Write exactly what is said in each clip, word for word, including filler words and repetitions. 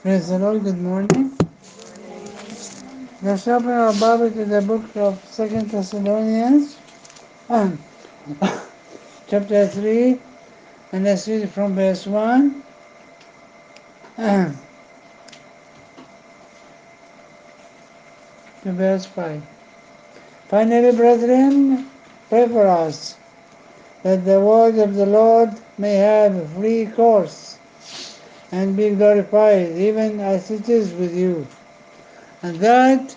Praise the Lord, good morning. Let's open our Bible to the book of Second Thessalonians, um, chapter three, and let's read from verse one um, to verse five. Finally, brethren, pray for us, that the word of the Lord may have free course and be glorified, even as it is with you, and that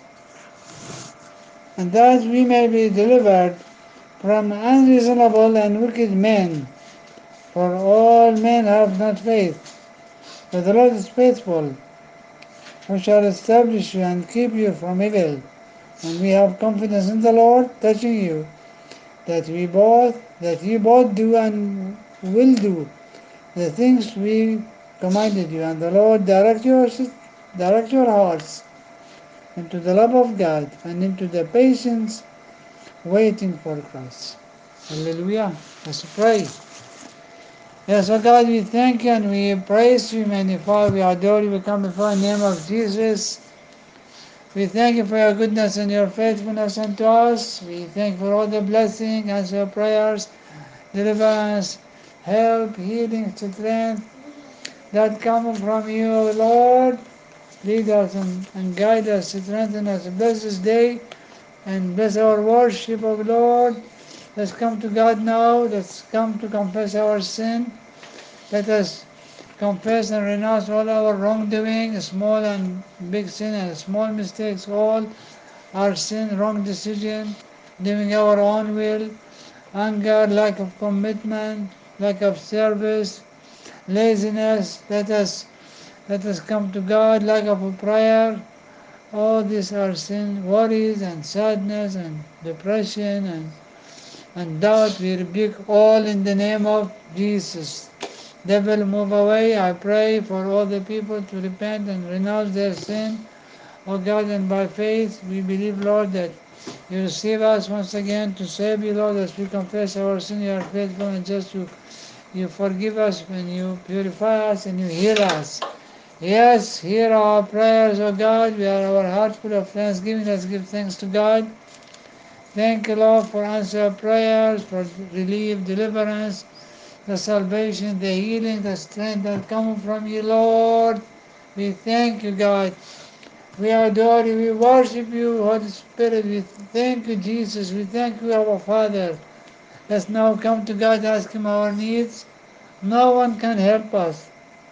and that we may be delivered from unreasonable and wicked men. For all men have not faith, but the Lord is faithful, who shall establish you and keep you from evil. And we have confidence in the Lord touching you, that we both that you both do and will do the things we commanded you. And the Lord direct your direct your hearts into the love of God and into the patience waiting for Christ. Hallelujah. Let's pray. Yes, oh God, we thank you and we praise you, magnify, we adore you, we come before the name of Jesus. We thank you for your goodness and your faithfulness unto us. We thank you for all the blessing, answer prayers, deliverance, help, healing, strength that come from you, O Lord. Lead us and, and guide us, strengthen us. Bless this day and bless our worship, O Lord. Let's come to God now. Let's come to confess our sin. Let us confess and renounce all our wrongdoing, small and big sin and small mistakes, all our sin, wrong decision, doing our own will, anger, lack of commitment, lack of service, laziness. Let us let us come to God, lack of prayer. All these are sin, worries and sadness and depression and, and doubt. We rebuke all in the name of Jesus. Devil, move away. I pray for all the people to repent and renounce their sin. Oh God, and by faith we believe, Lord, that you receive us once again to save you, Lord, as we confess our sin. You are faithful and just to you forgive us when you purify us and you heal us. Yes, hear our prayers, O God. We are our heart full of thanksgiving. Let's give thanks to God. Thank you, Lord, for answer prayers, for relief, deliverance, the salvation, the healing, the strength that comes from you, Lord. We thank you, God. We adore you. We worship you, Holy Spirit. We thank you, Jesus. We thank you, our Father. Let's now come to God, ask Him our needs. No one can help us.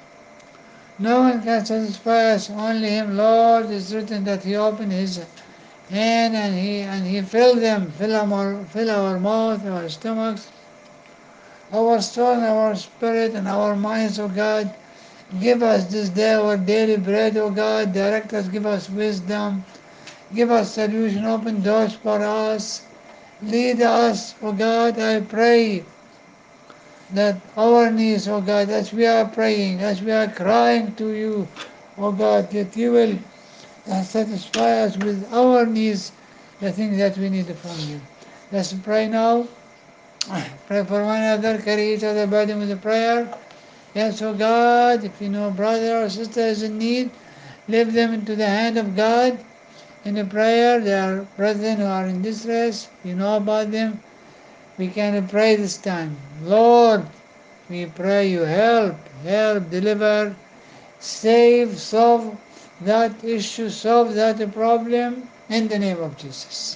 No one can satisfy us. Only Him, Lord. It's written that He opened His hand and He and He filled them, fill our, fill our mouth, our stomachs, our soul, our spirit, and our minds, O God. Give us this day our daily bread, O God. Direct us, give us wisdom. Give us solution, open doors for us. Lead us, O God, I pray that our needs, O God, as we are praying, as we are crying to you, O God, that you will uh, satisfy us with our needs, the things that we need from you. Let's pray now. Pray for one another, carry each other burden with a prayer. Yes, O God, if you know brother or sister is in need, leave them into the hand of God. In a prayer, there are brethren who are in distress. You know about them. We can pray this time. Lord, we pray you help, help, deliver, save, solve that issue, solve that problem in the name of Jesus.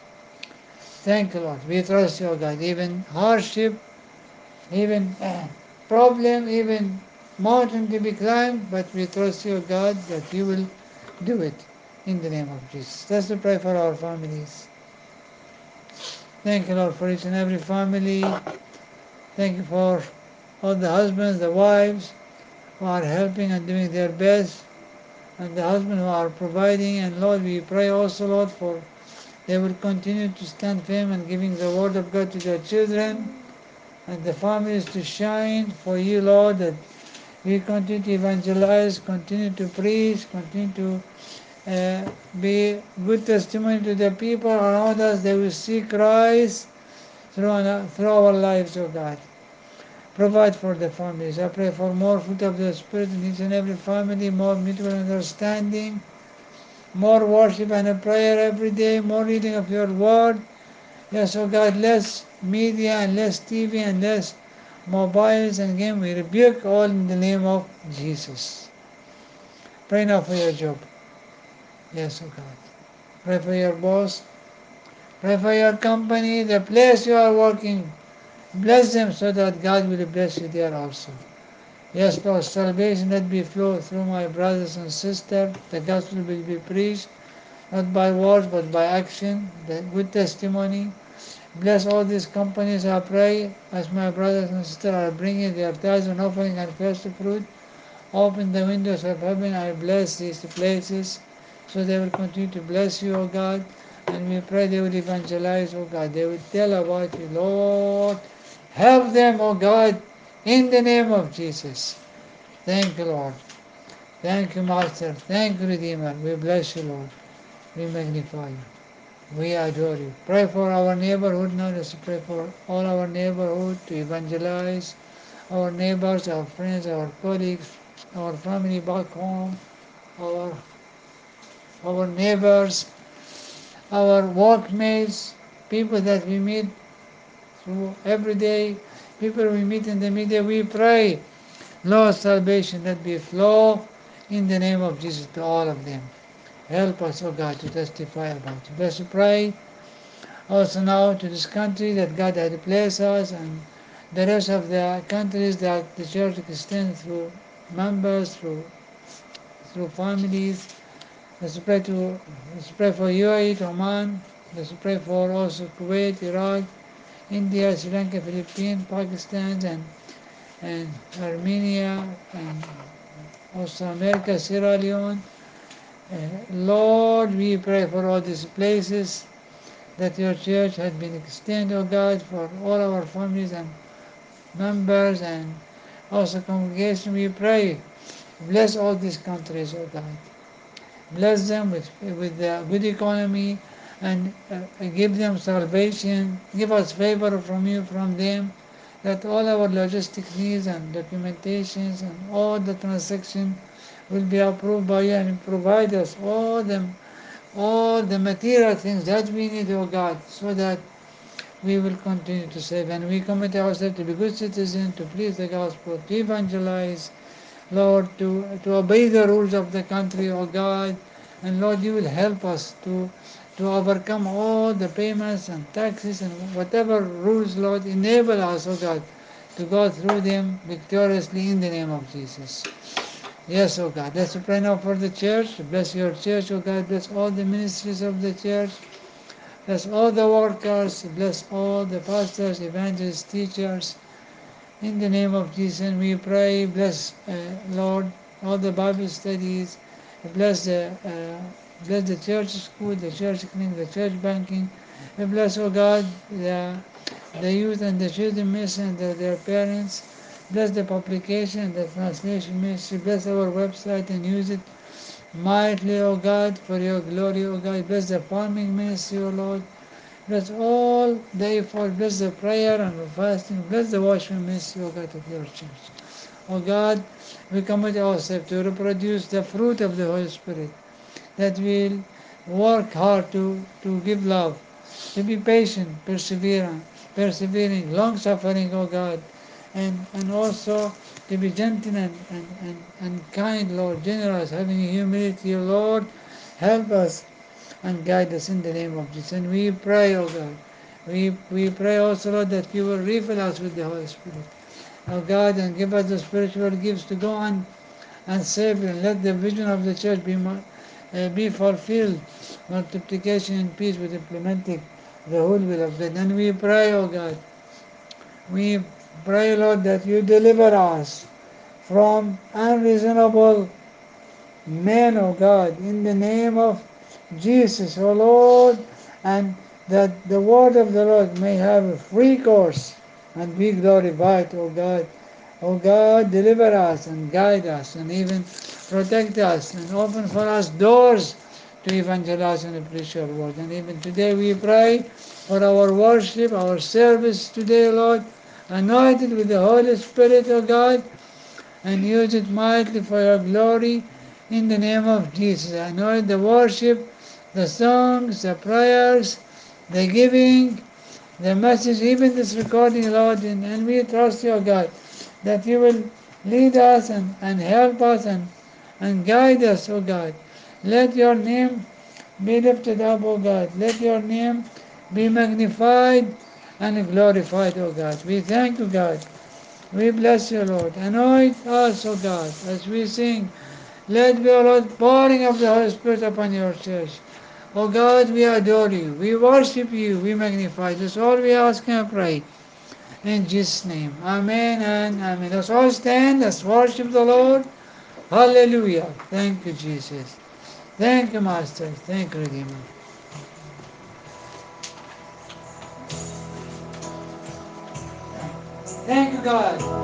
Thank you, Lord. We trust you, God. Even hardship, even uh, problem, even mountain to be climbed, but we trust you, God, that you will do it in the name of Jesus. Let's pray for our families. Thank you, Lord, for each and every family. Thank you for all the husbands, the wives who are helping and doing their best, and the husbands who are providing. And Lord, we pray also, Lord, for they will continue to stand firm and giving the word of God to their children, and the families to shine for you, Lord, that we continue to evangelize, continue to preach, continue to uh, be good testimony to the people around us. They will see Christ through, through our lives, oh God. Provide for the families. I pray for more fruit of the Spirit in each and every family, more mutual understanding, more worship and prayer every day, more reading of your word. Yes, oh God, less media and less T V and less mobiles and games. We rebuke all in the name of Jesus. Pray now for your job. Yes, oh God. Pray for your boss. Pray for your company, the place you are working. Bless them so that God will bless you there also. Yes, Lord, salvation let be flow through my brothers and sisters. The gospel will be preached, not by words but by action, the good testimony. Bless all these companies, I pray, as my brothers and sisters are bringing their tithes and offering and first fruit. Open the windows of heaven, I bless these places, so they will continue to bless you, O God. And we pray they will evangelize, O God. They will tell about you, Lord. Help them, O God, in the name of Jesus. Thank you, Lord. Thank you, Master. Thank you, Redeemer. We bless you, Lord. We magnify you. We adore you. Pray for our neighborhood now. Let's pray for all our neighborhood to evangelize our neighbors, our friends, our colleagues, our family back home, our our neighbors, our workmates, people that we meet through every day, people we meet in the media. We pray, Lord, salvation let be flow in the name of Jesus to all of them. Help us, O God, to testify about you. Let's pray also now to this country that God had placed us and the rest of the countries that the church extends through members, through through families. Let's pray to let's pray for U A E, Oman. Let's pray for also Kuwait, Iraq, India, Sri Lanka, Philippines, Pakistan, and and Armenia, and also America, Sierra Leone. Uh, Lord, we pray for all these places that your church has been extended, O God, for all our families and members and also congregation. We pray, bless all these countries, O God. Bless them with, with a good economy and uh, give them salvation. Give us favor from you, from them, that all our logistic needs and documentations and all the transaction will be approved by you and provide us all the all the material things that we need, O God, so that we will continue to save. And we commit ourselves to be good citizens, to please the gospel, to evangelize, Lord, to, to obey the rules of the country, O God. And Lord, you will help us to, to overcome all the payments and taxes and whatever rules, Lord, enable us, O God, to go through them victoriously in the name of Jesus. Yes, O God. Let's pray now for the church. Bless your church, O God. Bless all the ministries of the church. Bless all the workers. Bless all the pastors, evangelists, teachers. In the name of Jesus, we pray. Bless, uh, Lord, all the Bible studies. Bless the uh, bless the church school, the church clinic, the church banking. And bless, O God, the the youth and the children ministry and the, their parents. Bless the publication and the translation ministry. Bless our website and use it mightily, O God, for your glory, O God. Bless the farming ministry, O Lord. Bless all the effort. Bless the prayer and the fasting. Bless the watchman ministry, O God, of your church. O God, we commit ourselves to reproduce the fruit of the Holy Spirit, that will work hard to, to give love, to be patient, persevering, persevering, long suffering, O God, and, and also to be gentle and, and, and, and kind, Lord, generous, having humility, Lord. Help us and guide us in the name of Jesus. And we pray, O God, we, we pray also, Lord, that you will refill us with the Holy Spirit, O God, and give us the spiritual gifts to go on and save, and let the vision of the church be uh, be fulfilled, multiplication and peace with implementing the whole will of God. And we pray, O God, we pray, Lord, that you deliver us from unreasonable men, O God, in the name of Jesus, O Lord, and that the word of the Lord may have a free course and be glorified, O God. O God, deliver us and guide us and even protect us and open for us doors to evangelize and preach your word. And even today we pray for our worship, our service today, Lord. Anoint it with the Holy Spirit, O God, and use it mightily for your glory in the name of Jesus. Anoint the worship, the songs, the prayers, the giving, the message, even this recording, Lord, and, and we trust you, O God, that you will lead us and, and help us and, and guide us, O God. Let your name be lifted up, O God. Let your name be magnified and glorified, O God. We thank you, God. We bless you, Lord. Anoint us, O God, as we sing. Let be, O Lord, pouring of the Holy Spirit upon your church. O God, we adore you. We worship you. We magnify you. That's all we ask and pray. In Jesus' name. Amen and amen. Let's all stand. Let's worship the Lord. Hallelujah. Thank you, Jesus. Thank you, Master. Thank you, Redeemer. Thank you, God.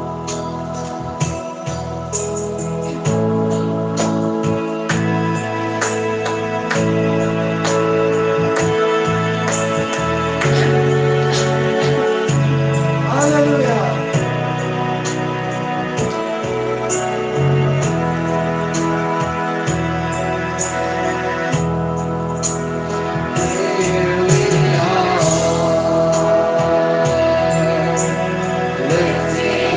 Hallelujah. Here we are, lifting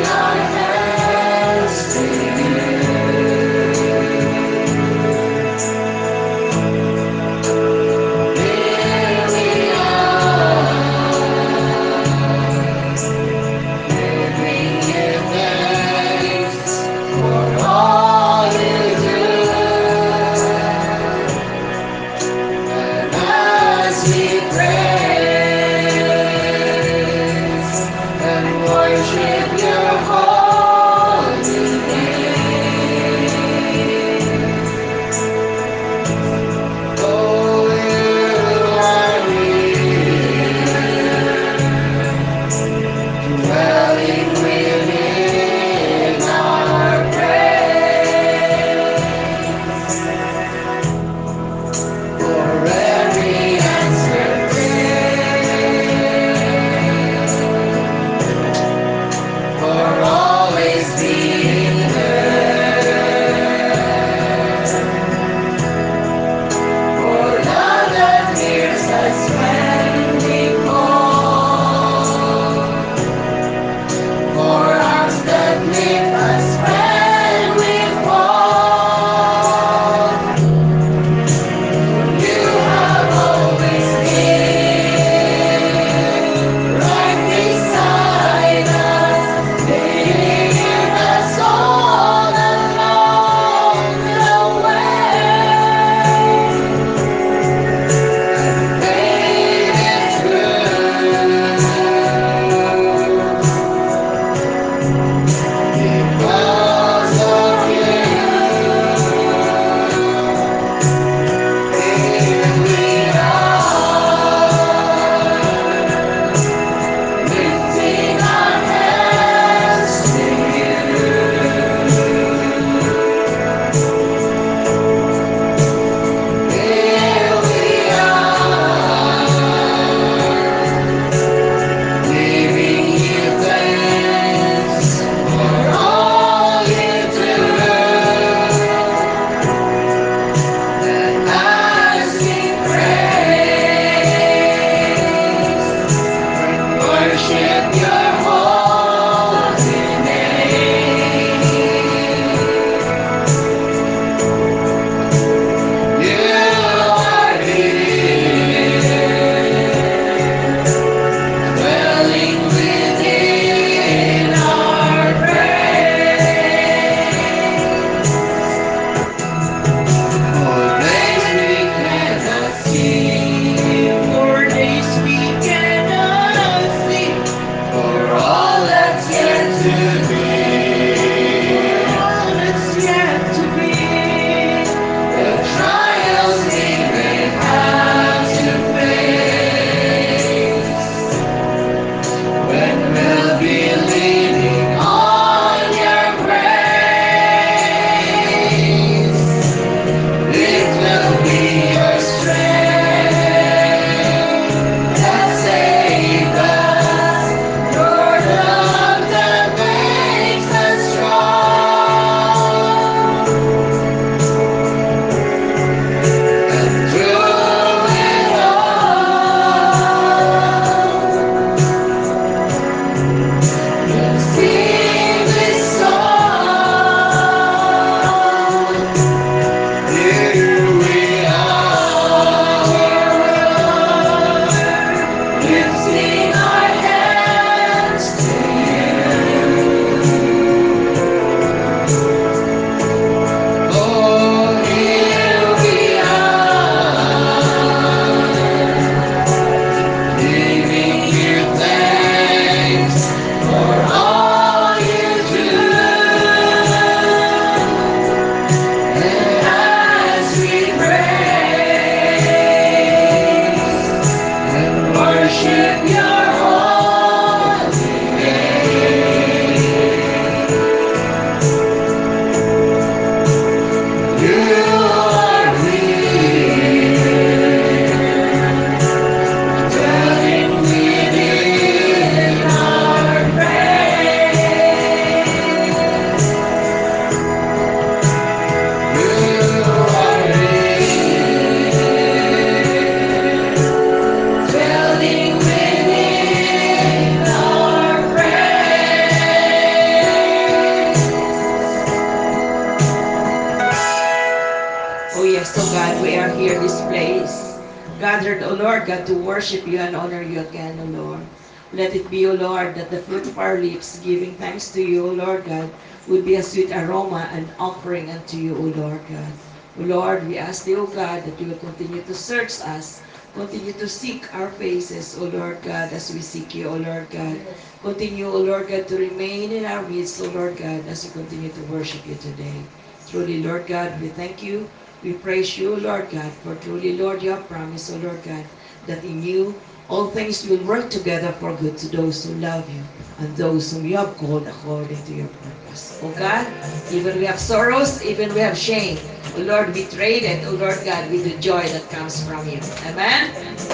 yes, oh God, we are here this place. Gathered, O Lord God, to worship you and honor you again, O Lord. Let it be, O Lord, that the fruit of our lips, giving thanks to you, O Lord God, would be a sweet aroma and offering unto you, O Lord God. O Lord, we ask thee, O God, that you will continue to search us, continue to seek our faces, O Lord God, as we seek you, O Lord God. Continue, O Lord God, to remain in our midst, O Lord God, as we continue to worship you today. Truly, Lord God, we thank you. We praise you, Lord God, for truly, Lord, you have promised, O Lord God, that in you all things will work together for good to those who love you and those whom you have called according to your purpose. O God, even we have sorrows, even we have shame, O Lord, we trade it, O Lord God, with the joy that comes from you. Amen?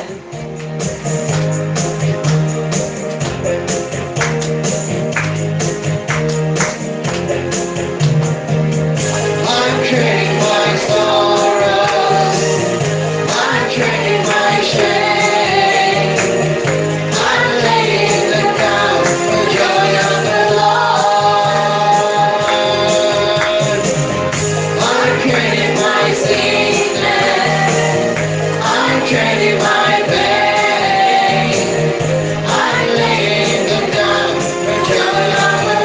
I'm trading my sorrows, I'm trading my shame, I'm laying them down for joy of the Lord. I'm trading my sickness, I'm trading my pain, I'm laying them down for joy of the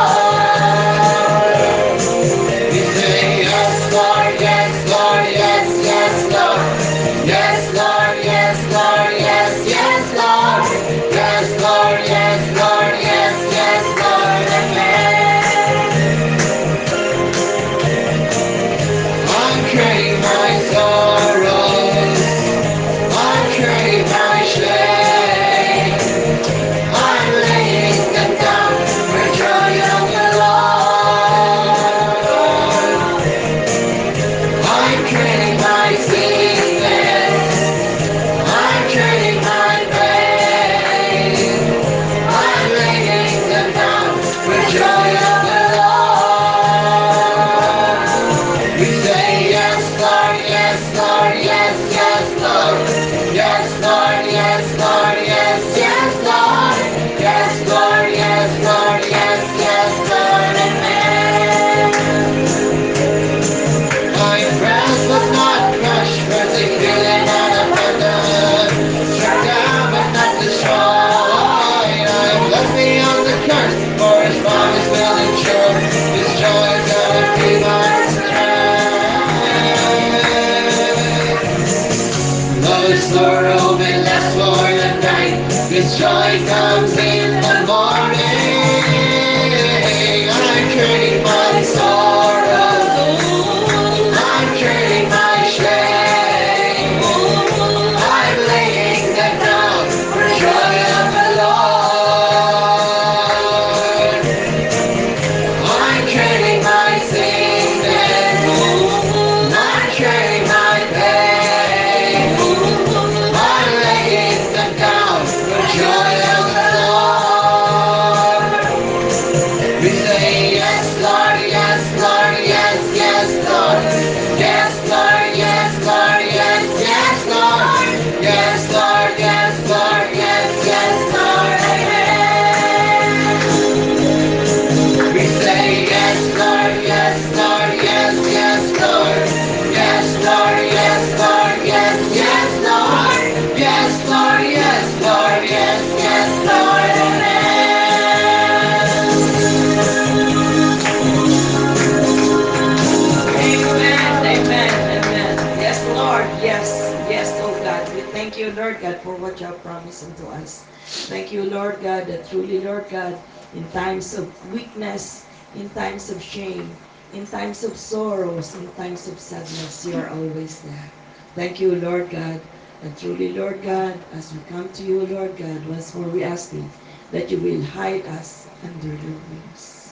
Lord. We say yes, Lord, yes, Lord, yes, yes, Lord. Yes, Lord, yes, Lord, yes, yes, Lord. Yes, Lord, yes, Lord, yes, yes, Lord, amen. I'm trading my sorrows, I'm trading my shame, I'm laying them down for joy of the Lord. I'm trading my sickness, I'm trading my pain, I'm laying them down for joy of the Lord. We say yes, Lord, yes, Lord, yes, yes, Lord. Yes, Lord, yes, Lord, yes, yes, Lord. Yes, Lord, yes, Lord, yes, yes, Lord, amen. My prayers was not crushed, persecuted and abandoned, struck down but not destroyed. I'm blessed beyond the curse, for His promise will ensure. His joy is gonna be my strength. Though sorrow may last for the night, His joy comes in the morning. I'm trading my sorrows, I'm trading my shame, I'm laying them down for joy of the Lord. I'm trading my sickness, I'm trading my pain, I'm laying them down for joy of the Lord. We say yes, Lord, yes, Lord, yes, yes, Lord. Yes, Lord, yes, Lord, yes, yes, Lord. Yes, Lord, yes, Lord, yes, yes, Lord. Amen. We say yes, Lord, yes, Lord, yes, yes, Lord. Yes, Lord, yes, Lord, yes, yes, Lord. Yes, Lord, yes, Lord, yes, yes, Lord. Amen. Amen, amen, amen. Yes, Lord, yes, yes, oh God. We thank you, Lord God, for what you have promised unto us. Thank you, Lord God, that truly, Lord God, in times of weakness, in times of shame, in times of sorrows, in times of sadness, you are always there. Thank you, Lord God, and truly, Lord God, as we come to you, Lord God, once more we ask thee that you will hide us under your wings.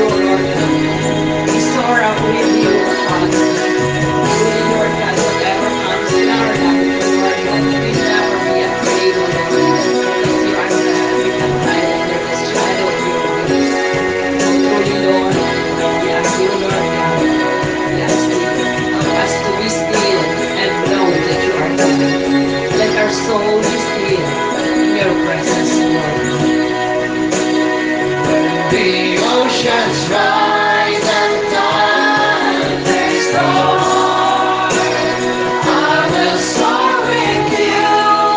O Lord God. We soar up with you, Father. Truly, Lord God, whatever comes in our life, O Lord God, let we never be afraid, O Lord, because you are God and we can hide under the shadow of your wings. So truly, Lord, we ask you, Lord God, we ask you, help us to be still and know that you are God. Let our soul be still in your presence, Lord God. When the oceans rise and thunders roar, I will soar with you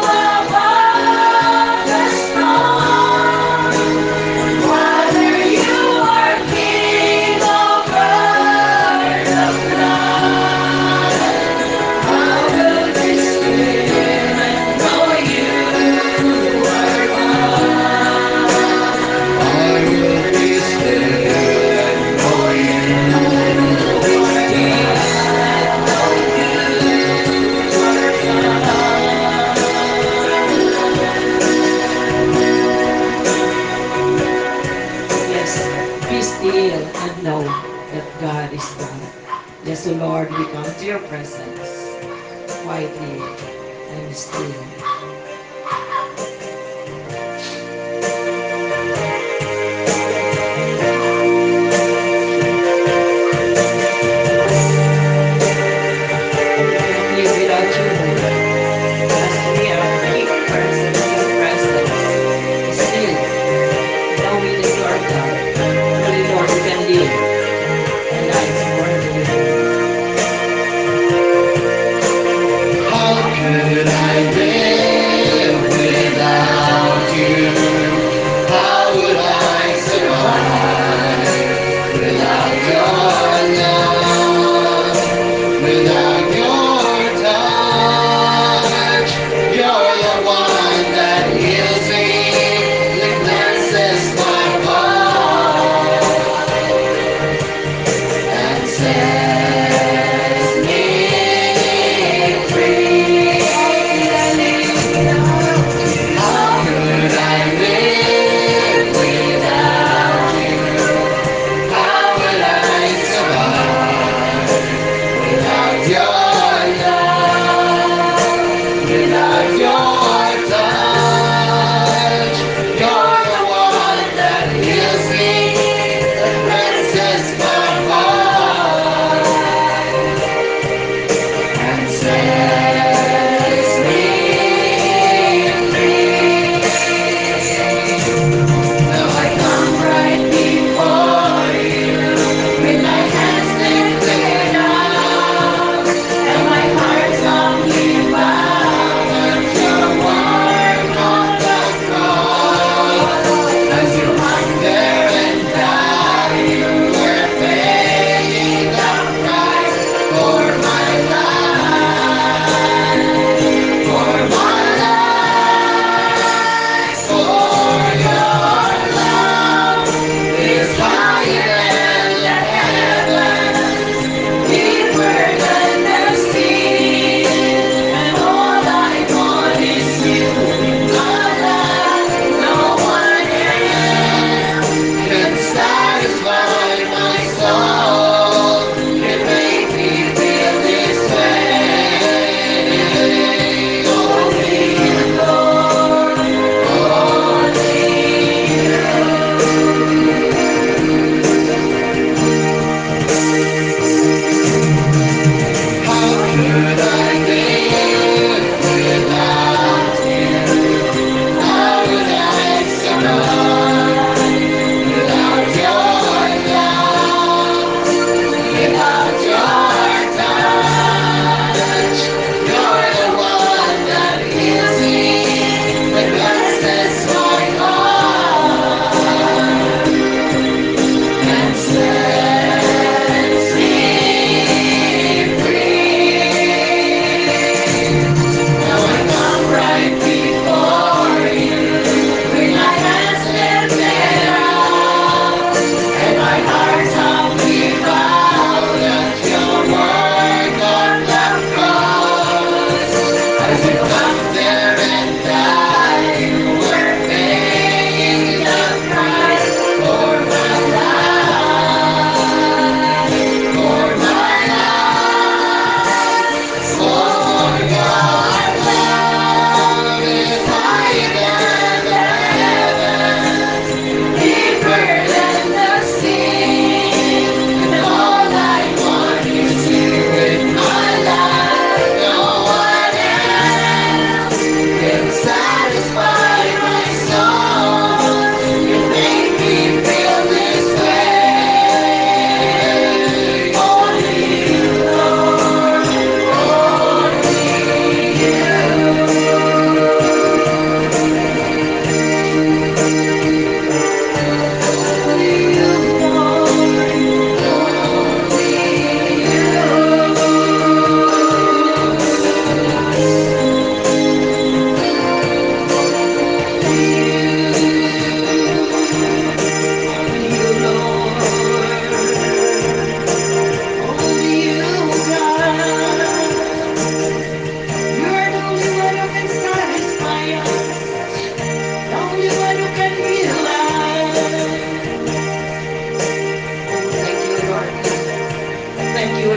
above the storm. Father, you are King over the flood. I will be still and know you are God. I will be still and know you are Yes, be still and know that God is God. Yes, O Lord, we come to your presence quietly and still. We can't live without you, Lord. As we are being present in your presence, still knowing that you are God. Truly, Lord, we can live a life worthy of you. How could I live without you? How would I survive without your love? Without your touch? You're the one that heals me, that cleanses my heart.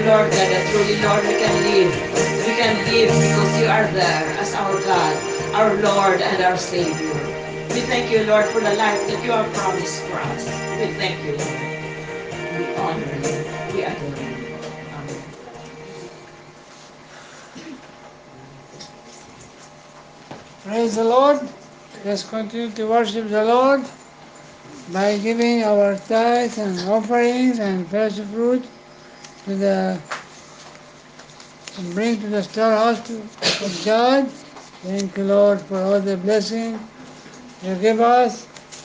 Lord God, that truly, Lord, we can live. We can live because you are there as our God, our Lord, and our Savior. We thank you, Lord, for the life that you have promised for us. We thank you, Lord. We honor you. We adore you. Amen. Praise the Lord. Let's continue to worship the Lord by giving our tithes and offerings and first fruit to the to bring to the storehouse of God. Thank you, Lord, for all the blessing you give us.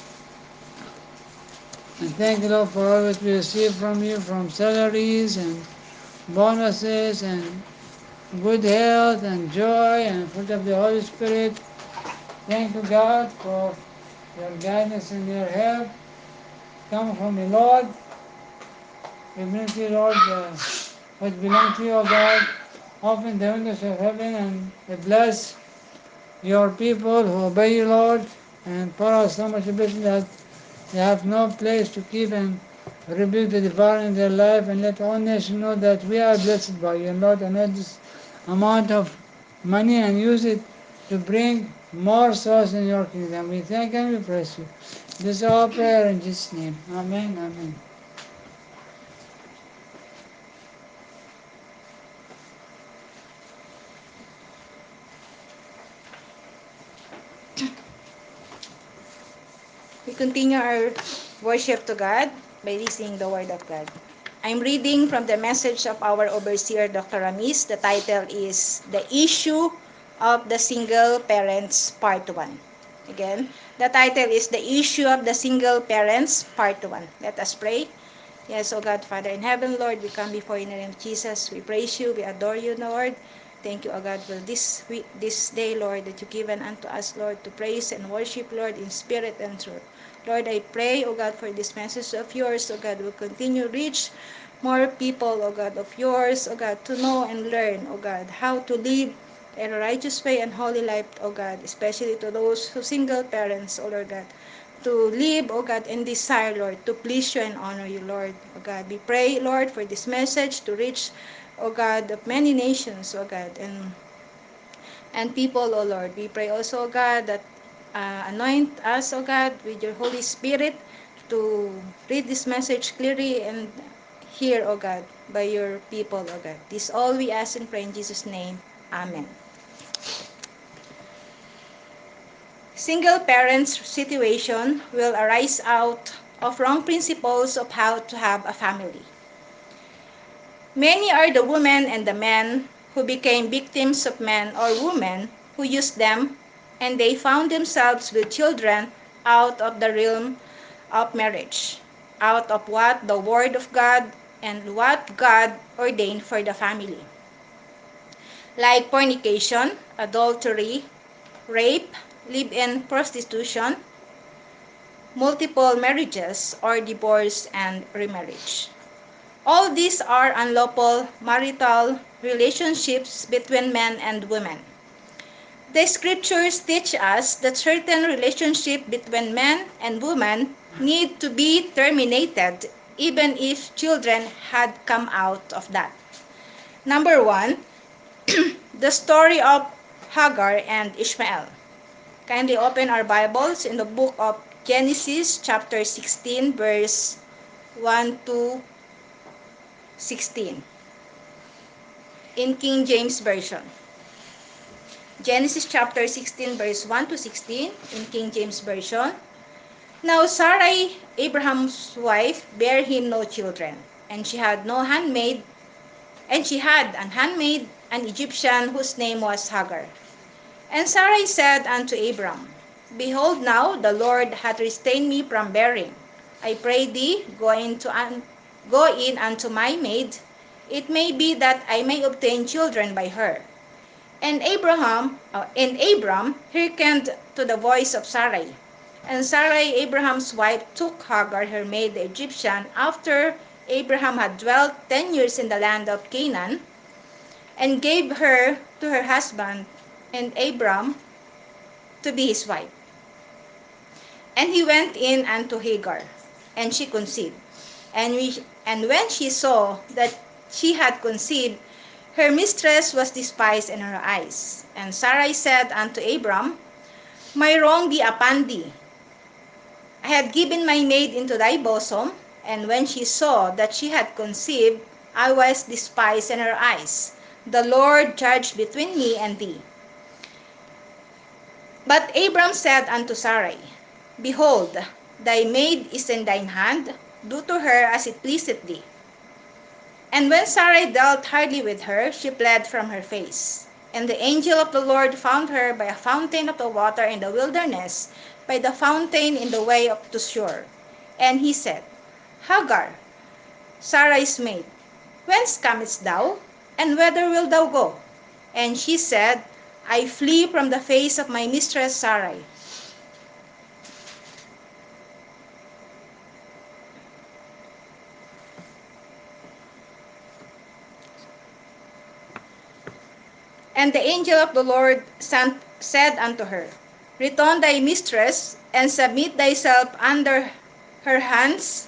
And thank you, Lord, for all that we receive from you, from salaries and bonuses and good health and joy and fruit of the Holy Spirit. Thank you, God, for your guidance and your help. Come from the Lord. We bring to you, Lord, uh, what belongs to you, O God. Open the windows of heaven and bless your people who obey you, Lord, and pour out so much blessing that they have no place to keep and rebuke the devourer in their life, and let all nations know that we are blessed by you, Lord, and let this amount of money and use it to bring more souls in your kingdom. We thank and we praise you. This is our prayer in Jesus' name. Amen. Amen. We continue our worship to God by listening the Word of God. I'm reading from the message of our overseer, Doctor Ramis. The title is The Issue of the Single Parents, Part one. Again, the title is The Issue of the Single Parents, Part one. Let us pray. Yes, O God, Father in heaven, Lord, we come before you in the name of Jesus. We praise you, we adore you, Lord. Thank you, O God, for this week, this day, Lord, that you've given unto us, Lord, to praise and worship, Lord, in spirit and truth. Lord, I pray, O God, for this message of yours, O God, will continue to reach more people, O God, of yours, O God, to know and learn, O God, how to live in a righteous way and holy life, O God, especially to those who single parents, O Lord God, to live, O God, and desire, Lord, to please you and honor you, Lord. O God, we pray, Lord, for this message to reach, O God, of many nations, O God, and and people, O Lord. We pray also, O God, that uh, anoint us, O God, with your Holy Spirit to read this message clearly and hear, O God, by your people, O God. This all we ask and pray in Jesus' name. Amen. Single parents' situation will arise out of wrong principles of how to have a family. Many are the women and the men who became victims of men or women who used them, and they found themselves with children out of the realm of marriage, out of what the Word of God and what God ordained for the family, like fornication, adultery, rape, live-in prostitution, multiple marriages, or divorce and remarriage. All these are unlawful marital relationships between men and women. The scriptures teach us that certain relationships between men and women need to be terminated even if children had come out of that. Number one, the story of Hagar and Ishmael. Kindly open our Bibles in the book of Genesis chapter sixteen verse one to sixteen in King James Version. Genesis chapter sixteen verse one to sixteen in King James Version. Now Sarai, Abraham's wife, bare him no children, and she had no handmaid, and she had an handmaid, an Egyptian, whose name was Hagar. And Sarai said unto Abram, Behold, now the Lord hath restrained me from bearing. I pray thee, go in, to un- go in unto my maid. It may be that I may obtain children by her. And Abraham, uh, and Abram hearkened to the voice of Sarai. And Sarai, Abraham's wife, took Hagar, her maid, the Egyptian, after Abraham had dwelt ten years in the land of Canaan, and gave her to her husband, and Abram to be his wife. And he went in unto Hagar, and she conceived. And, we, and when she saw that she had conceived, her mistress was despised in her eyes. And Sarai said unto Abram, My wrong be upon thee. I had given my maid into thy bosom, and when she saw that she had conceived, I was despised in her eyes. The Lord judged between me and thee. But Abram said unto Sarai, Behold, thy maid is in thine hand, do to her as it pleaseth thee. And when Sarai dealt hardly with her, she fled from her face. And the angel of the Lord found her by a fountain of the water in the wilderness, by the fountain in the way of to Shur. And he said, Hagar, Sarai's maid, whence comest thou? And whither wilt thou go? And she said, I flee from the face of my mistress Sarai. And the angel of the Lord said unto her, Return thy mistress, and submit thyself under her hands,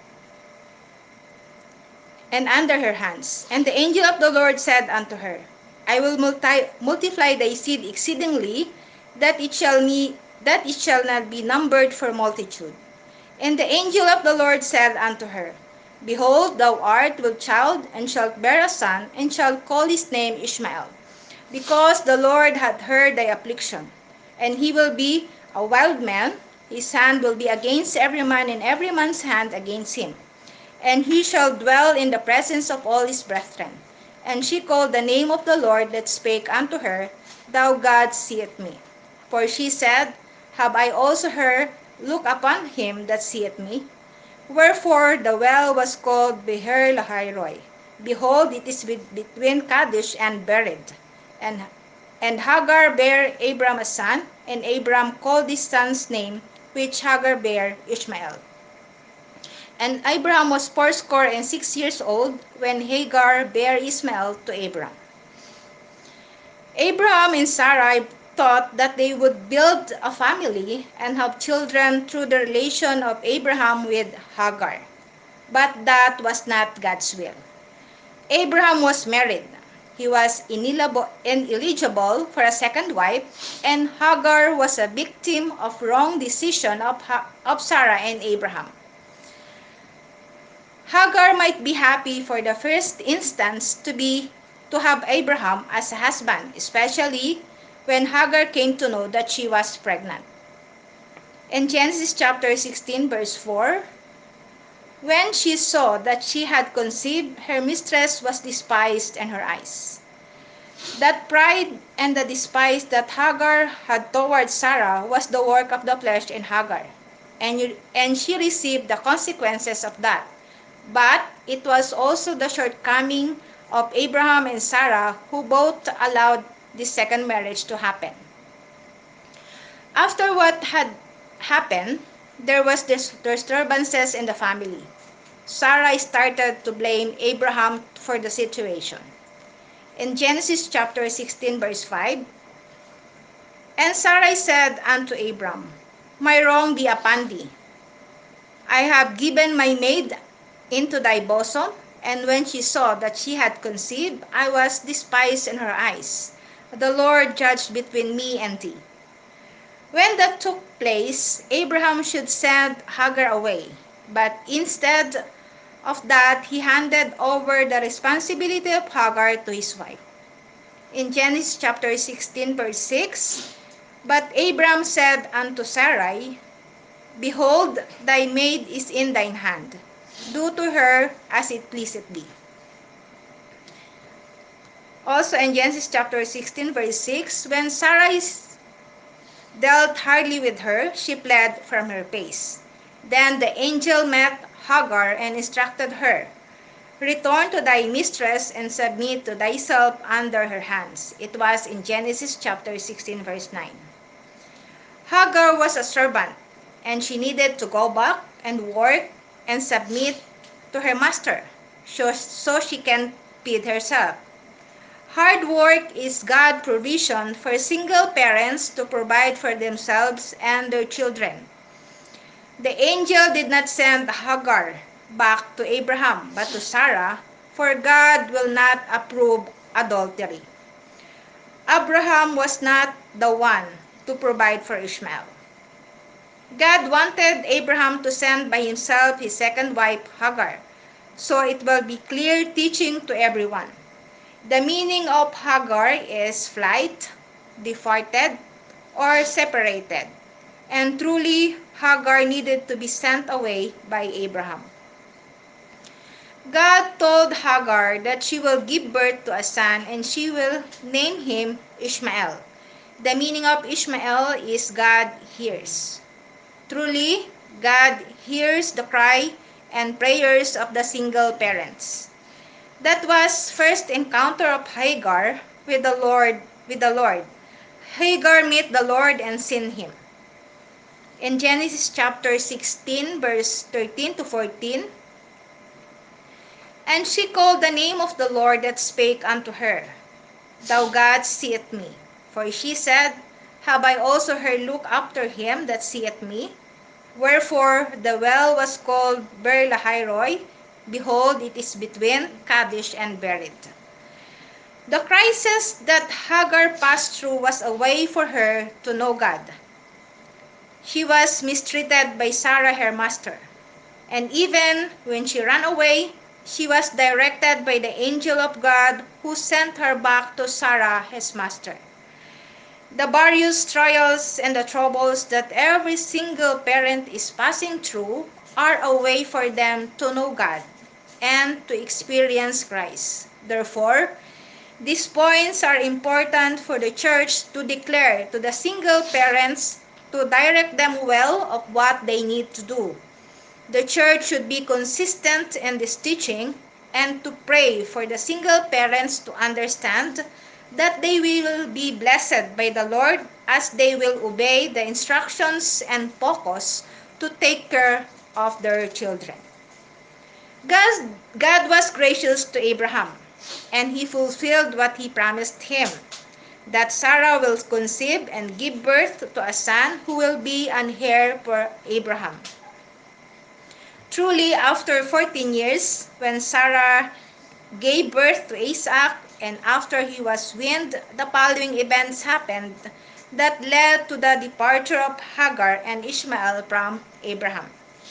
and under her hands. And the angel of the Lord said unto her, I will multi- multiply thy seed exceedingly, that it shall me, that it shall not be numbered for multitude. And the angel of the Lord said unto her, Behold, thou art with child, and shalt bear a son, and shalt call his name Ishmael, because the Lord hath heard thy affliction. And he will be a wild man, his hand will be against every man, and every man's hand against him. And he shall dwell in the presence of all his brethren. And she called the name of the Lord that spake unto her, Thou God seest me. For she said, Have I also heard, Look upon him that seeth me? Wherefore the well was called Beher Lahairoi. Behold, it is between Kadesh and Bered. And, and Hagar bare Abram a son, and Abram called his son's name, which Hagar bare, Ishmael. And Abraham was fourscore and six years old when Hagar bare Ishmael to Abram. Abraham and Sarai thought that they would build a family and have children through the relation of Abraham with Hagar. But that was not God's will. Abraham was married. He was ineligible for a second wife, and Hagar was a victim of wrong decision of, of Sarah and Abraham. Hagar might be happy for the first instance to be to have Abraham as a husband, especially when Hagar came to know that she was pregnant. In Genesis chapter sixteen verse four, when she saw that she had conceived, her mistress was despised in her eyes. That pride and the despise that Hagar had towards Sarah was the work of the flesh in Hagar, and, you, and she received the consequences of that. But it was also the shortcoming of Abraham and Sarah who both allowed this second marriage to happen. After what had happened, there was disturbances in the family. Sarah started to blame Abraham for the situation. In Genesis chapter sixteen verse five, And Sarai said unto Abram, My wrong be upon thee. I have given my maid into thy bosom, and when she saw that she had conceived, I was despised in her eyes. The Lord judged between me and thee. When that took place, Abraham should send Hagar away, but instead of that, he handed over the responsibility of Hagar to his wife. In Genesis chapter sixteen verse six, But Abram said unto Sarai, Behold, thy maid is in thine hand. Do to her as it pleaseth thee. Also in Genesis chapter sixteen verse six, when Sarai dealt hardly with her, she fled from her face. Then the angel met Hagar and instructed her, Return to thy mistress and submit to thyself under her hands. It was in Genesis chapter sixteen verse nine. Hagar was a servant, and she needed to go back and work and submit to her master, so she can feed herself. Hard work is God's provision for single parents to provide for themselves and their children. The angel did not send Hagar back to Abraham, but to Sarah, for God will not approve adultery. Abraham was not the one to provide for Ishmael. God wanted Abraham to send by himself his second wife, Hagar, so it will be clear teaching to everyone. The meaning of Hagar is flight, departed, or separated. And truly, Hagar needed to be sent away by Abraham. God told Hagar that she will give birth to a son and she will name him Ishmael. The meaning of Ishmael is God hears. Truly, God hears the cry and prayers of the single parents. That was first encounter of Hagar with the Lord with the Lord. Hagar met the Lord and seen him. In Genesis chapter sixteen verse thirteen to fourteen, and she called the name of the Lord that spake unto her, Thou God seest me. For she said, Have I also her look after him that seeth me? Wherefore the well was called Beer-lahai-roi. Behold, it is between Kadesh and Bered. The crisis that Hagar passed through was a way for her to know God. She was mistreated by Sarah, her master. And even when she ran away, she was directed by the angel of God who sent her back to Sarah, his master. The various trials and the troubles that every single parent is passing through are a way for them to know God and to experience Christ. Therefore, these points are important for the church to declare to the single parents to direct them well of what they need to do. The church should be consistent in this teaching and to pray for the single parents to understand that they will be blessed by the Lord as they will obey the instructions and focus to take care of their children. God, God was gracious to Abraham, and he fulfilled what he promised him, that Sarah will conceive and give birth to a son who will be an heir for Abraham. Truly, after fourteen years, when Sarah gave birth to Isaac, and after he was weaned, the following events happened that led to the departure of Hagar and Ishmael from Abraham.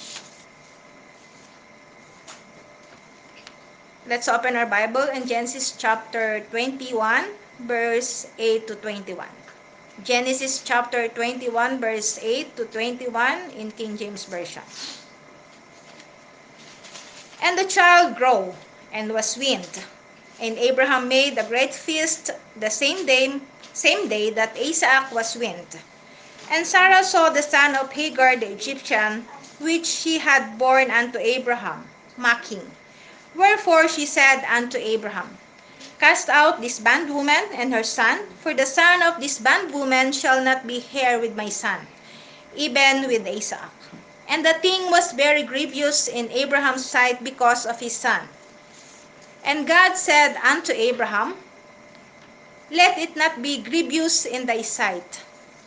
Let's open our Bible in Genesis chapter twenty-one, verse eight to twenty-one. Genesis chapter twenty-one, verse eight to twenty-one in King James Version. And the child grew and was weaned, and Abraham made a great feast the same day, same day that Isaac was weaned. And Sarah saw the son of Hagar the Egyptian, which she had born unto Abraham, mocking. Wherefore she said unto Abraham, Cast out this bondwoman and her son, for the son of this bondwoman shall not be heir with my son, even with Isaac. And the thing was very grievous in Abraham's sight because of his son. And God said unto Abraham, Let it not be grievous in thy sight,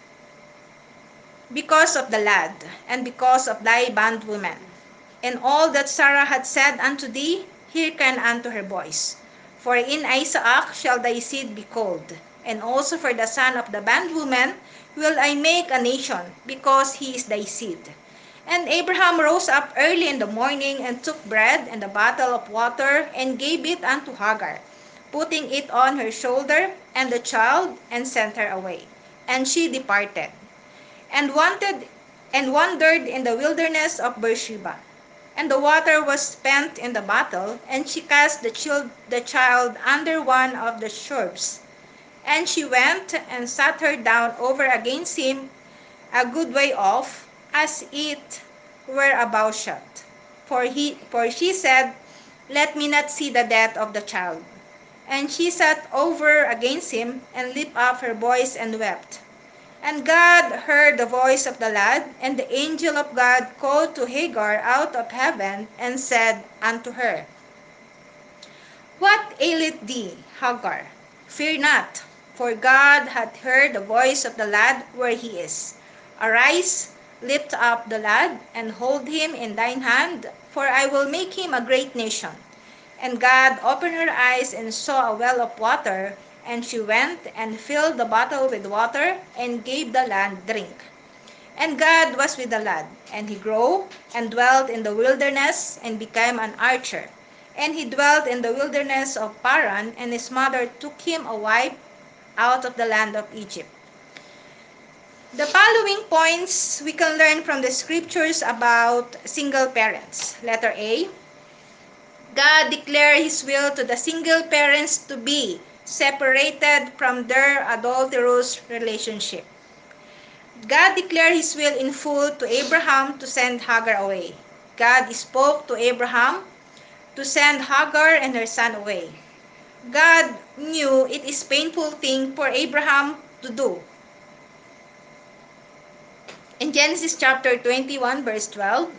because of the lad, and because of thy bondwoman. And all that Sarah had said unto thee, hearken unto her voice. For in Isaac shall thy seed be called, and also for the son of the bondwoman will I make a nation, because he is thy seed. And Abraham rose up early in the morning, and took bread and a bottle of water, and gave it unto Hagar, putting it on her shoulder, and the child, and sent her away. And she departed, and wanted and wandered in the wilderness of Beersheba. And the water was spent in the bottle, and she cast the child, the child under one of the shrubs. And she went and sat her down over against him a good way off, as it were a bowshot. For he for she said, Let me not see the death of the child. And she sat over against him, and lifted up her voice and wept. And God heard the voice of the lad, and the angel of God called to Hagar out of heaven, and said unto her, What aileth thee, Hagar? Fear not, for God hath heard the voice of the lad where he is. Arise, lift up the lad, and hold him in thine hand, for I will make him a great nation. And God opened her eyes and saw a well of water, and she went and filled the bottle with water and gave the lad drink. And God was with the lad, and he grew and dwelt in the wilderness and became an archer. And he dwelt in the wilderness of Paran, and his mother took him a wife out of the land of Egypt. The following points we can learn from the scriptures about single parents. Letter A, God declared his will to the single parents to be separated from their adulterous relationship. God declared his will in full to Abraham to send Hagar away. God spoke to Abraham to send Hagar and her son away. God knew it is a painful thing for Abraham to do. In Genesis chapter twenty-one, verse twelve,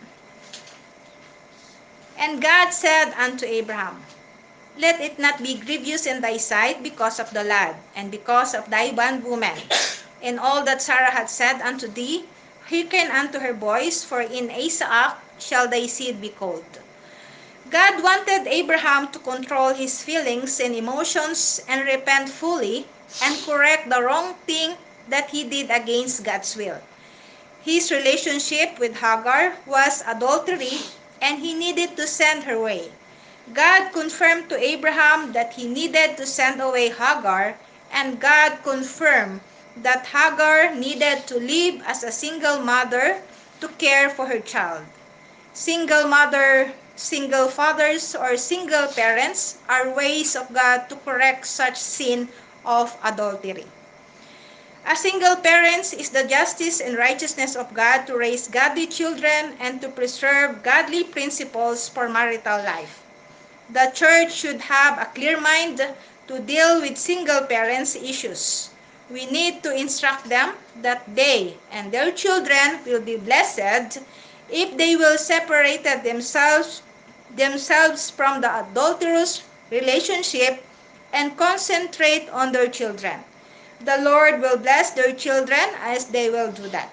and God said unto Abraham, let it not be grievous in thy sight because of the lad, and because of thy bondwoman. And all that Sarah had said unto thee, hearken unto her voice, for in Isaac shall thy seed be called. God wanted Abraham to control his feelings and emotions and repent fully and correct the wrong thing that he did against God's will. His relationship with Hagar was adultery, and he needed to send her away. God confirmed to Abraham that he needed to send away Hagar, and God confirmed that Hagar needed to live as a single mother to care for her child. Single mother, single fathers, or single parents are ways of God to correct such sin of adultery. A single parent is the justice and righteousness of God to raise godly children and to preserve godly principles for marital life. The church should have a clear mind to deal with single parents issues. We need to instruct them that they and their children will be blessed if they will separate themselves themselves from the adulterous relationship and concentrate on their children. The Lord will bless their children as they will do that.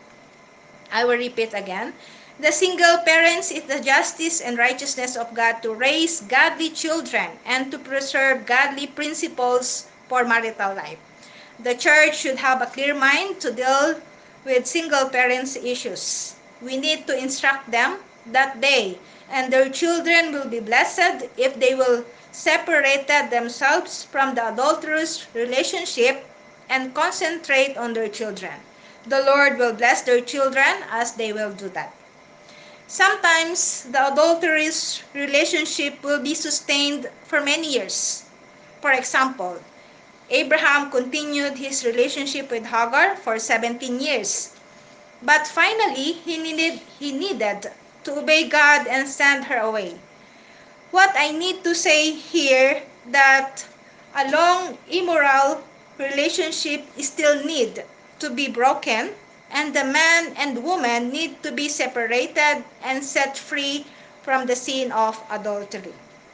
I will repeat again. The single parents is the justice and righteousness of God to raise godly children and to preserve godly principles for marital life. The church should have a clear mind to deal with single parents issues. We need to instruct them that they and their children will be blessed if they will separate themselves from the adulterous relationship and concentrate on their children. The Lord will bless their children as they will do that. Sometimes the adulterous relationship will be sustained for many years. For example, Abraham continued his relationship with Hagar for seventeen years. But finally, he needed, he needed to obey God and send her away. What I need to say here that a long immoral relationship still need to be broken, and the man and woman need to be separated and set free from the sin of adultery.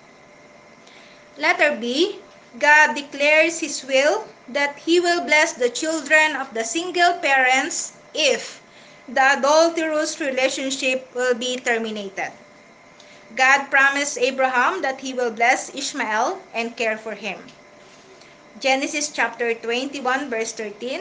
Letter B, God declares his will that he will bless the children of the single parents if the adulterous relationship will be terminated. God promised Abraham that he will bless Ishmael and care for him. Genesis chapter twenty-one, verse thirteen.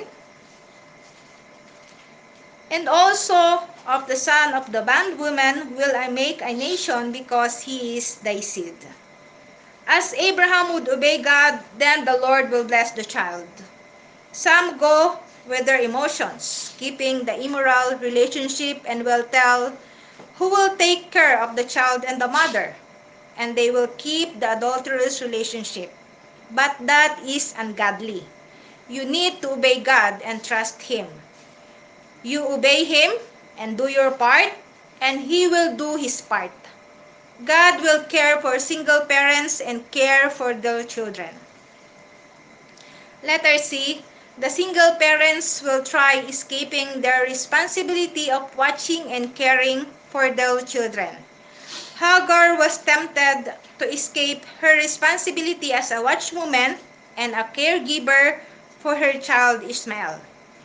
And also of the son of the bondwoman will I make a nation, because he is thy seed. As Abraham would obey God, then the Lord will bless the child. Some go with their emotions, keeping the immoral relationship, and will tell who will take care of the child and the mother, and they will keep the adulterous relationship. But that is ungodly. You need to obey God and trust him. You obey him and do your part, and he will do his part. God will care for single parents and care for their children. Letter C, the single parents will try escaping their responsibility of watching and caring for their children. Hagar was tempted to escape her responsibility as a watchwoman and a caregiver for her child Ishmael.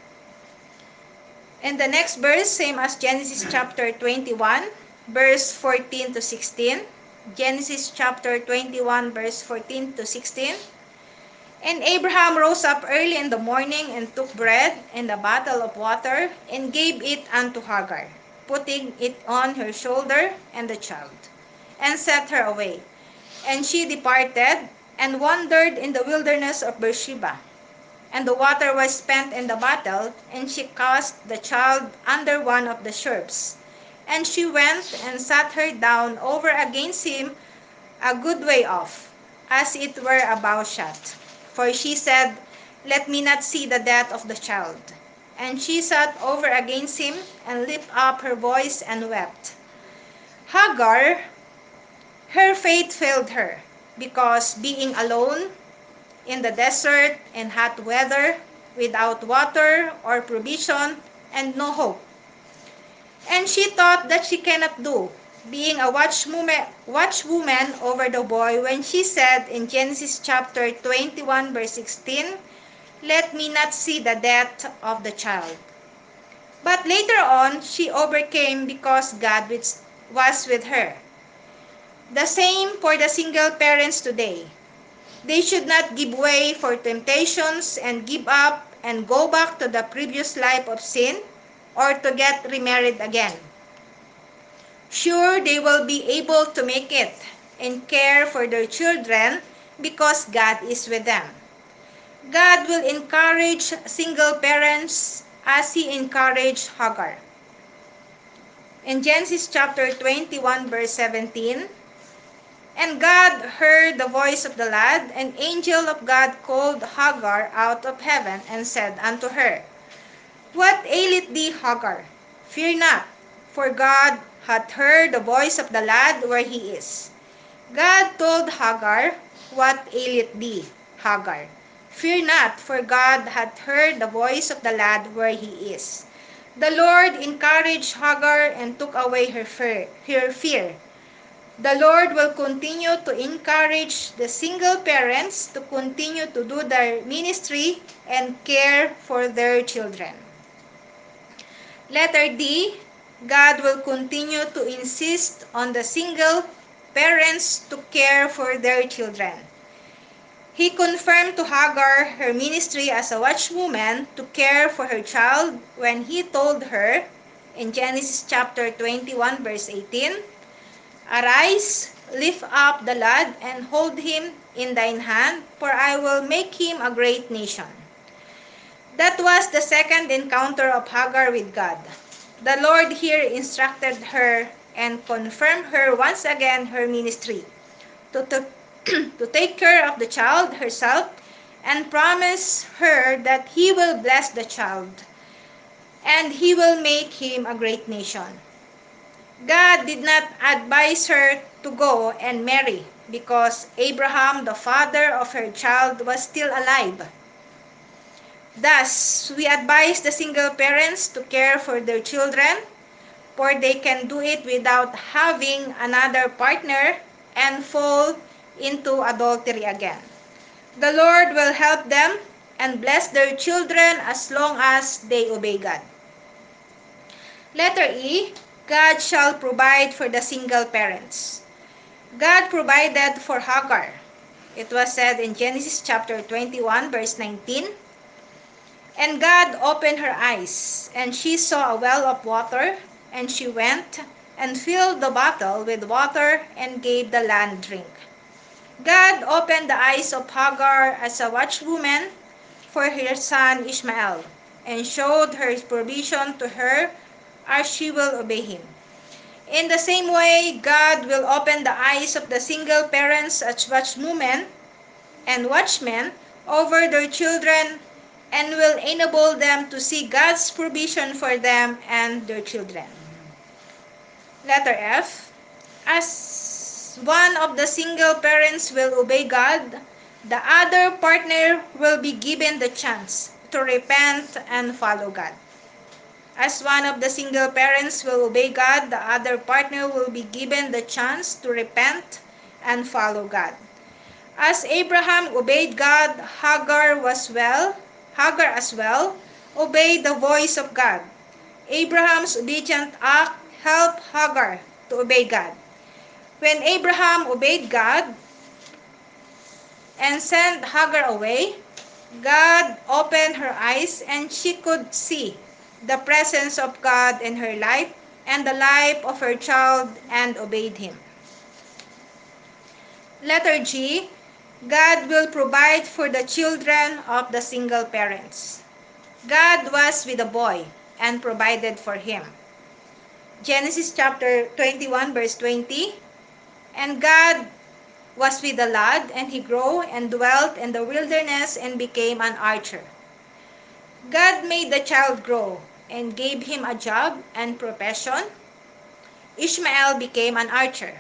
And the next verse, same as Genesis chapter twenty-one, verse fourteen to sixteen. Genesis chapter twenty-one, verse fourteen to sixteen. And Abraham rose up early in the morning and took bread and a bottle of water and gave it unto Hagar, putting it on her shoulder and the child, and sent her away. And she departed and wandered in the wilderness of Beersheba. And the water was spent in the bottle, and she cast the child under one of the shrubs. And she went and sat her down over against him a good way off, as it were a bow shot. For she said, Let me not see the death of the child. And she sat over against him, and lifted up her voice, and wept. Hagar, her faith failed her, because being alone in the desert and hot weather, without water or provision, and no hope. And she thought that she cannot do, being a watchwoman, watchwoman over the boy, when she said in Genesis chapter twenty-one, verse sixteen, Let me not see the death of the child. But later on, she overcame because God was with her. The same for the single parents today. They should not give way for temptations and give up and go back to the previous life of sin or to get remarried again. Sure, they will be able to make it and care for their children because God is with them. God will encourage single parents as He encouraged Hagar. In Genesis chapter twenty-one, verse seventeen, And God heard the voice of the lad, an angel of God called Hagar out of heaven, and said unto her, What aileth thee, Hagar? Fear not, for God hath heard the voice of the lad where he is. God told Hagar, What aileth thee, Hagar? Fear not, for God hath heard the voice of the lad where he is. The Lord encouraged Hagar and took away her fear. Her fear. The Lord will continue to encourage the single parents to continue to do their ministry and care for their children. Letter D, God will continue to insist on the single parents to care for their children. He confirmed to Hagar her ministry as a watchwoman to care for her child when he told her in Genesis chapter twenty-one, verse eighteen, Arise, lift up the lad, and hold him in thine hand, for I will make him a great nation. That was the second encounter of Hagar with God. The Lord here instructed her and confirmed her once again her ministry to, to, to take care of the child herself and promise her that He will bless the child and He will make him a great nation. God did not advise her to go and marry because Abraham, the father of her child, was still alive. Thus, we advise the single parents to care for their children, for they can do it without having another partner and fall into adultery again. The Lord will help them and bless their children as long as they obey God. Letter E, God shall provide for the single parents. God provided for Hagar. It was said in Genesis chapter twenty-one, verse nineteen, And God opened her eyes, and she saw a well of water, and she went and filled the bottle with water and gave the land drink. God opened the eyes of Hagar as a watchwoman for her son Ishmael, and showed her provision to her as she will obey him. In the same way, God will open the eyes of the single parents as watchwomen and watchmen over their children and will enable them to see God's provision for them and their children. Letter F, as one of the single parents will obey God, the other partner will be given the chance to repent and follow God. As one of the single parents will obey God, the other partner will be given the chance to repent and follow God. As Abraham obeyed God, Hagar was well, Hagar as well, obeyed the voice of God. Abraham's obedient act helped Hagar to obey God. When Abraham obeyed God and sent Hagar away, God opened her eyes and she could see the presence of God in her life and the life of her child and obeyed him. Letter G, God will provide for the children of the single parents. God was with the boy and provided for him. Genesis chapter twenty-one verse twenty, and God was with the lad, and he grew and dwelt in the wilderness and became an archer. God made the child grow and gave him a job and profession. Ishmael became an archer.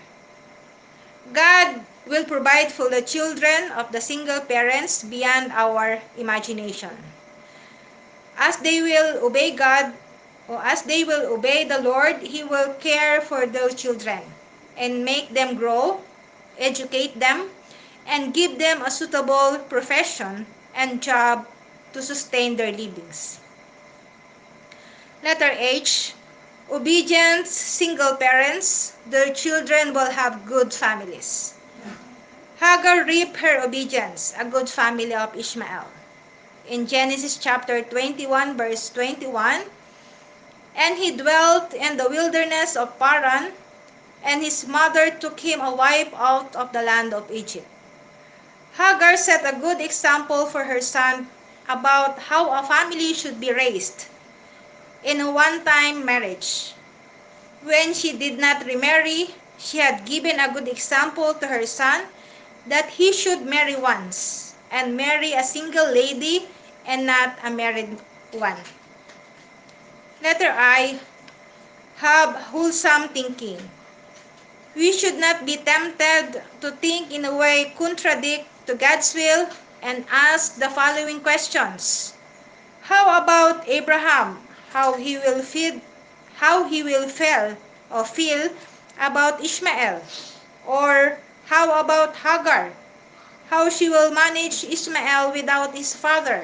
God will provide for the children of the single parents beyond our imagination. As they will obey God, or as they will obey the Lord, He will care for those children and make them grow, educate them, and give them a suitable profession and job to sustain their livings. Letter H, obedient single parents, their children will have good families. Hagar reaped her obedience, a good family of Ishmael. In Genesis chapter twenty-one verse twenty-one, and he dwelt in the wilderness of Paran, and his mother took him a wife out of the land of Egypt. Hagar set a good example for her son about how a family should be raised in a one-time marriage. When she did not remarry, she had given a good example to her son that he should marry once and marry a single lady and not a married one. Letter I, have wholesome thinking. We should not be tempted to think in a way contradict to God's will and ask the following questions. How about Abraham? How he will feel, how he will feel or feel about Ishmael? Or how about Hagar? How she will manage Ishmael without his father?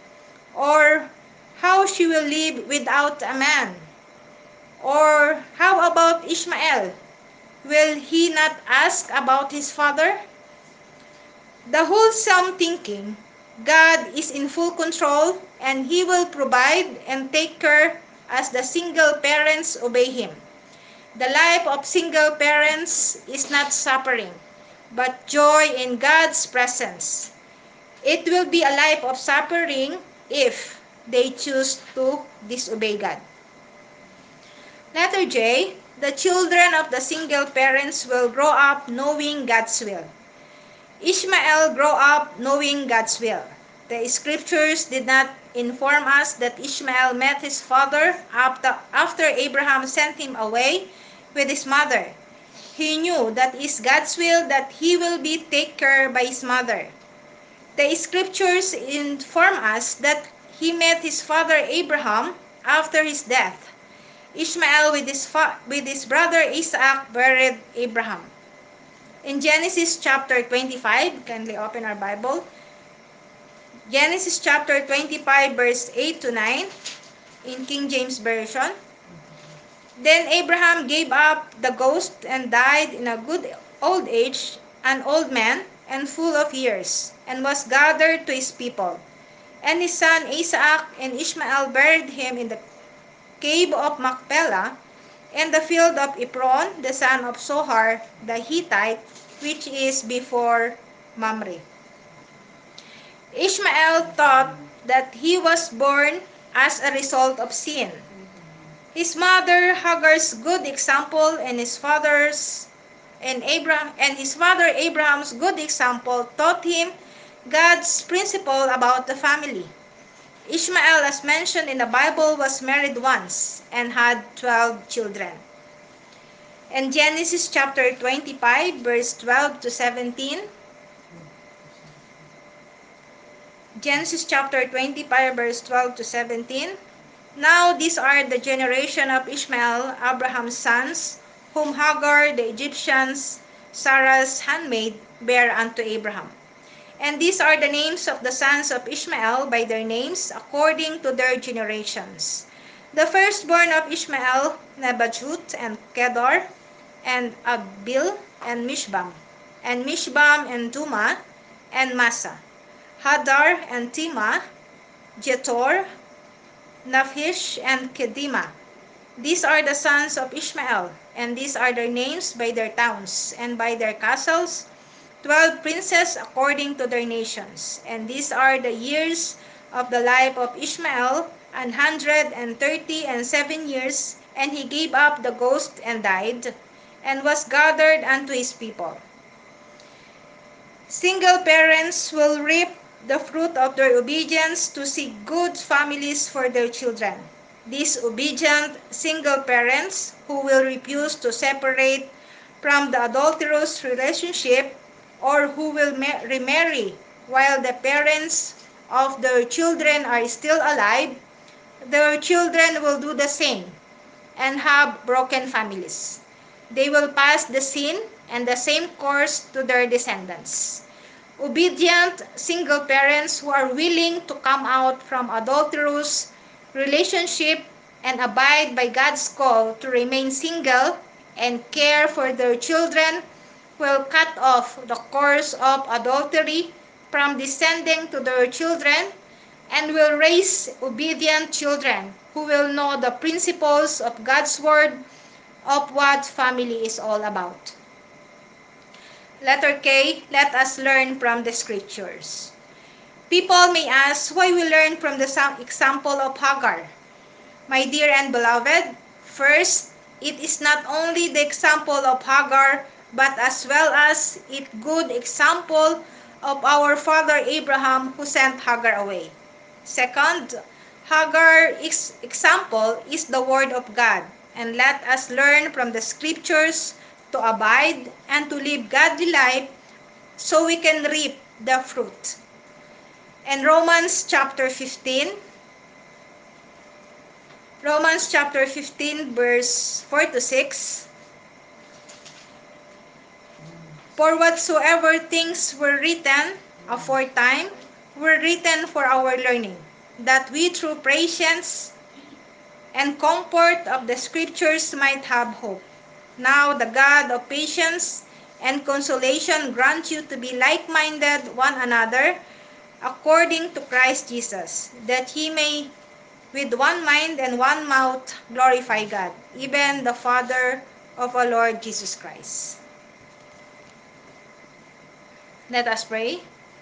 Or how she will live without a man? Or how about Ishmael? Will he not ask about his father? The wholesome thinking, God is in full control and He will provide and take care as the single parents obey Him. The life of single parents is not suffering, but joy in God's presence. It will be a life of suffering if they choose to disobey God. Letter J, the children of the single parents will grow up knowing God's will. Ishmael grew up knowing God's will. The scriptures did not inform us that Ishmael met his father after, after Abraham sent him away with his mother. He knew that it is God's will that he will be taken care by his mother. The scriptures inform us that he met his father Abraham after his death. Ishmael with his, fa- with his brother Isaac buried Abraham. In Genesis chapter twenty-five, kindly open our Bible. Genesis chapter twenty-five verse eight to nine in King James Version. Then Abraham gave up the ghost and died in a good old age, an old man and full of years, and was gathered to his people. And his son Isaac and Ishmael buried him in the cave of Machpelah, in the field of Ephron, the son of Sohar, the Hittite, which is before Mamre. Ishmael thought that he was born as a result of sin. His mother Hagar's good example and his father's and Abraham and his father Abraham's good example taught him God's principle about the family. Ishmael, as mentioned in the Bible, was married once and had twelve children. In Genesis chapter twenty-five, verse twelve to seventeen, Genesis chapter twenty-five, verse twelve to seventeen, now these are the generation of Ishmael, Abraham's sons, whom Hagar the Egyptians, Sarah's handmaid, bare unto Abraham. And these are the names of the sons of Ishmael by their names, according to their generations. The firstborn of Ishmael, Nebajoth and Kedar. and Agbil, and Mishbam, and Mishbam, and Duma, and Massa, Hadar, and Tima, Jetor, Naphish, and Kedima. These are the sons of Ishmael, and these are their names by their towns, and by their castles, twelve princes according to their nations. And these are the years of the life of Ishmael, an hundred and thirty and seven years, and he gave up the ghost and died, and was gathered unto his people. Single parents will reap the fruit of their obedience to seek good families for their children. These obedient single parents who will refuse to separate from the adulterous relationship, or who will remarry while the parents of their children are still alive, their children will do the same and have broken families. They will pass the sin and the same course to their descendants. Obedient single parents who are willing to come out from adulterous relationship and abide by God's call to remain single and care for their children will cut off the course of adultery from descending to their children, and will raise obedient children who will know the principles of God's word of what family is all about. Letter K, let us learn from the scriptures. People may ask why we learn from the example of Hagar. My dear and beloved, first, it is not only the example of Hagar, but as well as it good example of our father Abraham who sent Hagar away. Second, Hagar's example is the word of God, and let us learn from the scriptures to abide and to live godly life so we can reap the fruit. In Romans chapter fifteen, Romans chapter fifteen verse four to six, for whatsoever things were written aforetime were written for our learning, that we through patience and comfort of the scriptures might have hope. Now the God of patience and consolation grant you to be like-minded one another according to Christ Jesus, that he may with one mind and one mouth glorify God, even the Father of our Lord Jesus Christ. Let us pray.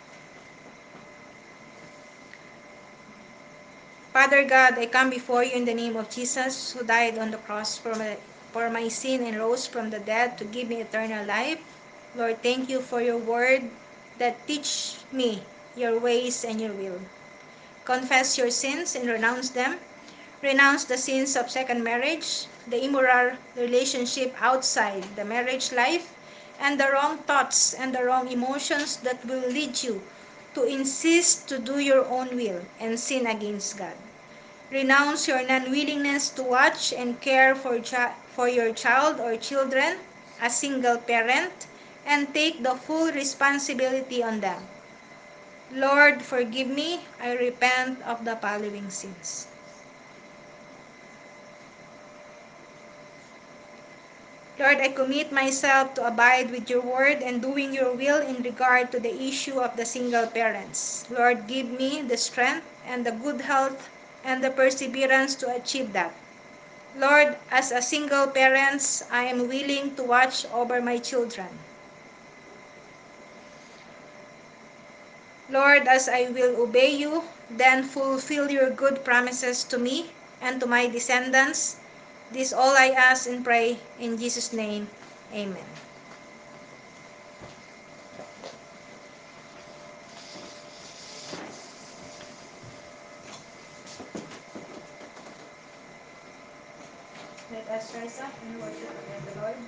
Father God, I come before you in the name of Jesus, who died on the cross for my, for my sin and rose from the dead to give me eternal life. Lord, thank you for your word that teach me your ways and your will. Confess your sins and renounce them. Renounce the sins of second marriage, the immoral relationship outside the marriage life, and the wrong thoughts and the wrong emotions that will lead you to insist to do your own will and sin against God. Renounce your non-willingness to watch and care for, chi- for your child or children, a single parent, and take the full responsibility on them. Lord, forgive me. I repent of the following sins. Lord, I commit myself to abide with your word and doing your will in regard to the issue of the single parents. Lord, give me the strength and the good health and the perseverance to achieve that. Lord, as a single parent, I am willing to watch over my children. Lord, as I will obey you, then fulfill your good promises to me and to my descendants. This all I ask and pray in Jesus' name. Amen. Let us rise up and worship the Lord.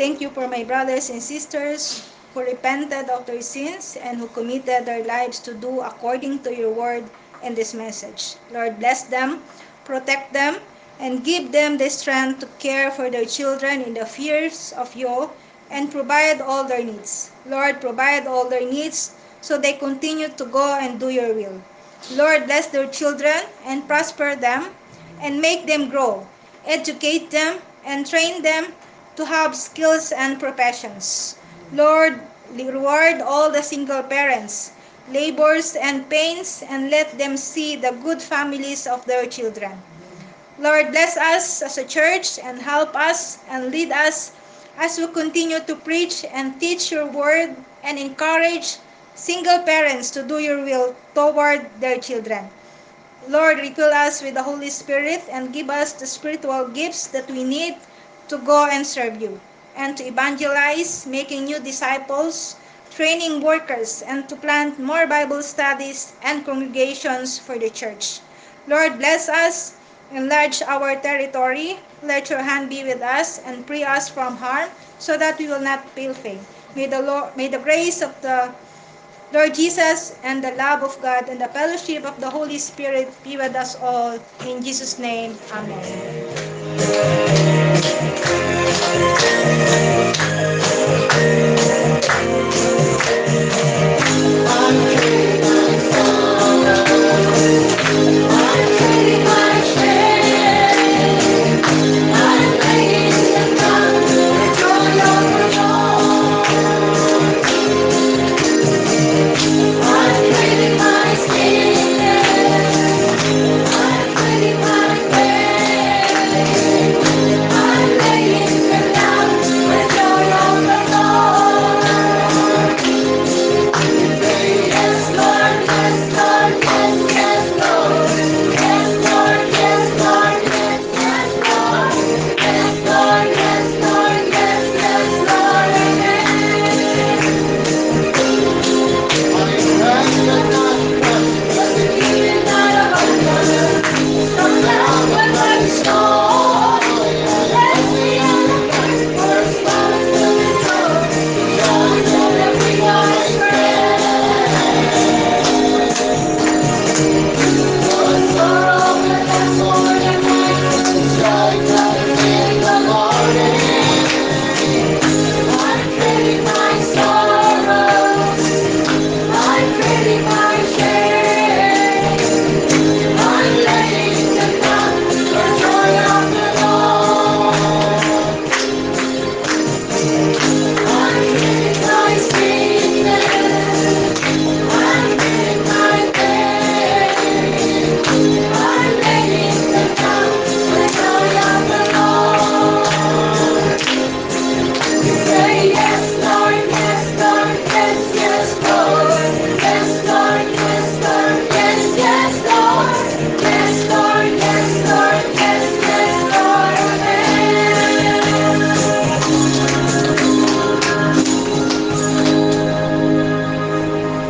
thank you for my brothers and sisters who repented of their sins and who committed their lives to do according to your word and this message. Lord, bless them, protect them, and give them the strength to care for their children in the fears of you and provide all their needs. Lord, provide all their needs so they continue to go and do your will. Lord, bless their children and prosper them and make them grow. Educate them and train them to have skills and professions. Lord, reward all the single parents, labors and pains, and let them see the good families of their children. Lord, bless us as a church and help us and lead us as we continue to preach and teach your word and encourage single parents to do your will toward their children. Lord, refill us with the Holy Spirit and give us the spiritual gifts that we need to go and serve you and to evangelize, making new disciples, training workers, and to plant more Bible studies and congregations for the church. Lord, bless us, enlarge our territory, let your hand be with us, and free us from harm so that we will not feel pain. May the, Lord, may the grace of the Lord Jesus, and the love of God, and the fellowship of the Holy Spirit be with us all. In Jesus' name, Amen.